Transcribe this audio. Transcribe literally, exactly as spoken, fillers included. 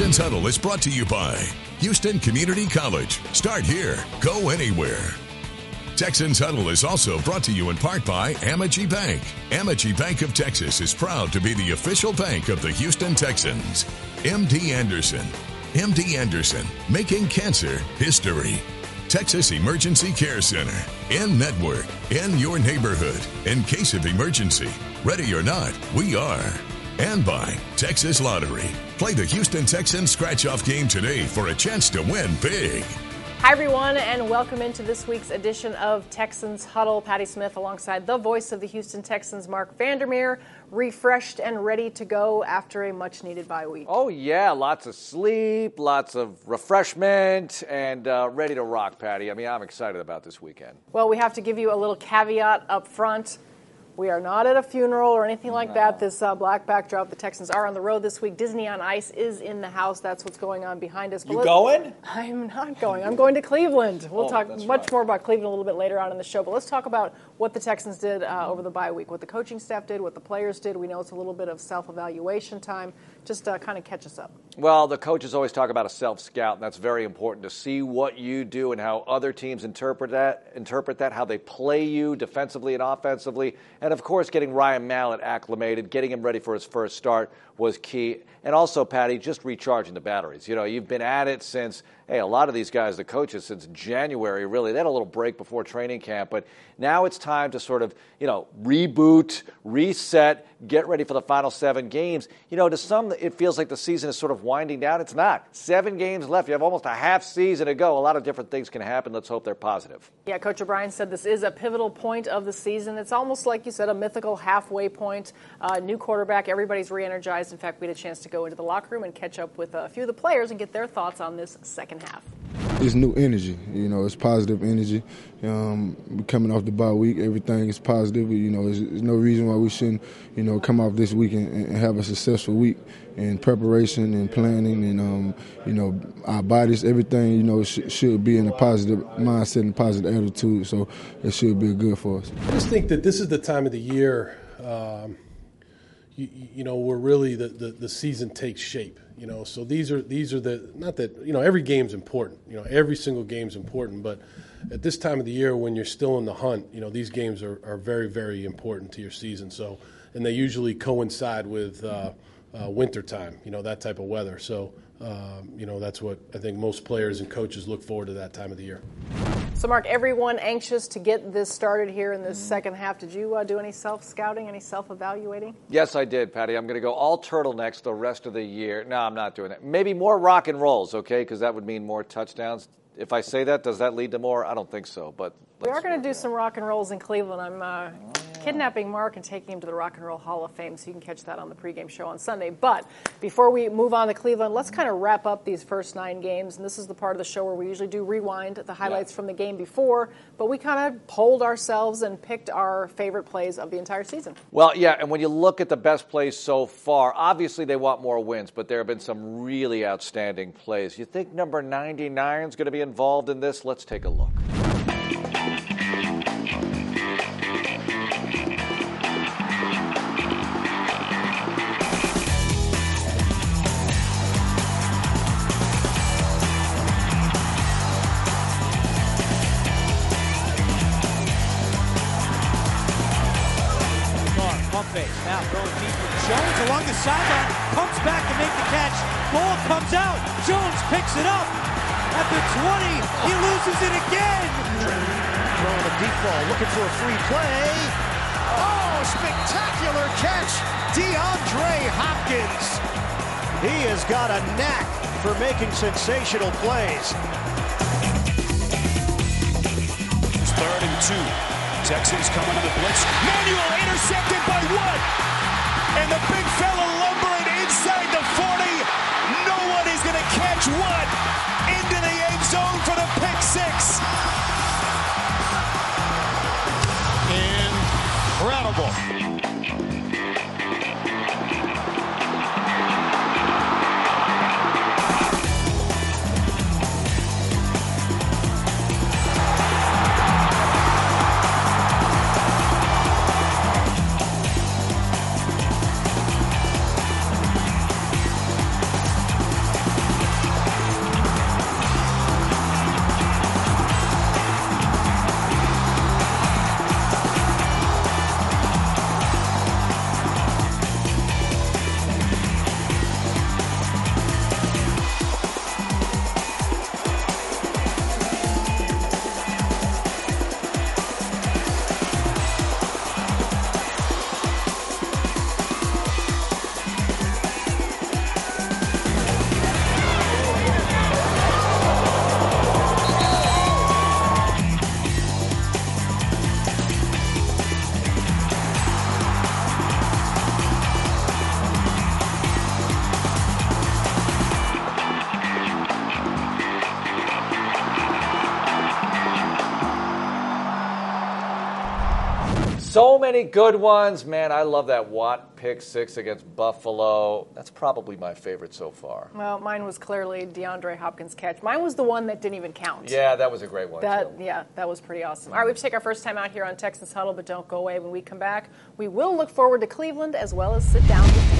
Texans Huddle is brought to you by Houston Community College. Start here, go anywhere. Texans Huddle is also brought to you in part by Amegy Bank. Amegy Bank of Texas is proud to be the official bank of the Houston Texans. M D Anderson. M D Anderson, making cancer history. Texas Emergency Care Center. In network, in your neighborhood, in case of emergency. Ready or not, we are. And by Texas Lottery. Play the Houston Texans scratch-off game today for a chance to win big. Hi, everyone, and welcome into this week's edition of Texans Huddle. Patty Smith alongside the voice of the Houston Texans, Mark Vandermeer, refreshed and ready to go after a much-needed bye week. Oh, yeah, lots of sleep, lots of refreshment, and uh, ready to rock, Patty. I mean, I'm excited about this weekend. Well, we have to give you a little caveat up front. We are not at a funeral or anything like no. that. This uh, black backdrop, the Texans are on the road this week. Disney on Ice is in the house. That's what's going on behind us. But you going? I'm not going. I'm going to Cleveland. We'll oh, talk much right. more about Cleveland a little bit later on in the show. But let's talk about what the Texans did uh, over the bye week, what the coaching staff did, what the players did. We know it's a little bit of self-evaluation time. Just uh, kind of catch us up. Well, the coaches always talk about a self-scout, and that's very important to see what you do and how other teams interpret that, interpret that, how they play you defensively and offensively. And, of course, getting Ryan Mallett acclimated, getting him ready for his first start was key. And also, Patty, just recharging the batteries. You know, you've been at it since, hey, a lot of these guys, the coaches, since January, really. They had a little break before training camp. But now it's time to sort of, you know, reboot, reset, get ready for the final seven games. You know, to some, it feels like the season is sort of winding down. It's not. Seven games left. You have almost a half season to go. A lot of different things can happen. Let's hope they're positive. Yeah, Coach O'Brien said this is a pivotal point of the season. It's almost like you said, a mythical halfway point. Uh, new quarterback. Everybody's re-energized. In fact, we had a chance to go into the locker room and catch up with a few of the players and get their thoughts on this second half. It's new energy. You know, it's positive energy. Um, we're coming off the bye week. Everything is positive. You know, there's, there's no reason why we shouldn't, you know, come off this week and, and have a successful week in preparation and planning and, um, you know, our bodies, everything, you know, sh- should be in a positive mindset and positive attitude. So it should be good for us. I just think that this is the time of the year, um, you, you know, where really the, the, the season takes shape. You know, so these are these are the not that you know every game's important. You know, every single game's important. But at this time of the year, when you're still in the hunt, you know, these games are, are very very important to your season. So, and they usually coincide with uh, uh, winter time. You know, that type of weather. So, um, you know, that's what I think most players and coaches look forward to that time of the year. So, Mark, everyone anxious to get this started here in this second half. Did you uh, do any self-scouting, any self-evaluating? Yes, I did, Patty. I'm going to go all turtlenecks the rest of the year. No, I'm not doing that. Maybe more rock and rolls, okay, because that would mean more touchdowns. If I say that, does that lead to more? I don't think so. But we are going to do some rock and rolls in Cleveland. I'm uh, kidnapping Mark and taking him to the Rock and Roll Hall of Fame, so you can catch that on the pregame show on Sunday. But before we move on to Cleveland, let's kind of wrap up these first nine games. And this is the part of the show where we usually do rewind the highlights yeah. from the game before. But we kind of polled ourselves and picked our favorite plays of the entire season. Well, yeah, and when you look at the best plays so far, obviously they want more wins, but there have been some really outstanding plays. You think number ninety-nine is going to be involved in this? Let's take a look. Now throwing deep for Jones along the sideline, pumps back to make the catch. Ball comes out. Jones picks it up at the twenty. He loses it again. Throwing a deep ball, looking for a free play. Oh, spectacular catch, DeAndre Hopkins. He has got a knack for making sensational plays. It's third and two. Texans coming to the blitz. Manuel intercepted by Wood. And the big fella lumbering inside the forty. No one is going to catch Wood into the end zone for the pick six. Incredible. So many good ones. Man, I love that Watt pick six against Buffalo. That's probably my favorite so far. Well, mine was clearly DeAndre Hopkins' catch. Mine was the one that didn't even count. Yeah, that was a great one, That too. Yeah, that was pretty awesome. All right, we have to take our first time out here on Texans Huddle, but don't go away. When we come back, we will look forward to Cleveland as well as sit down with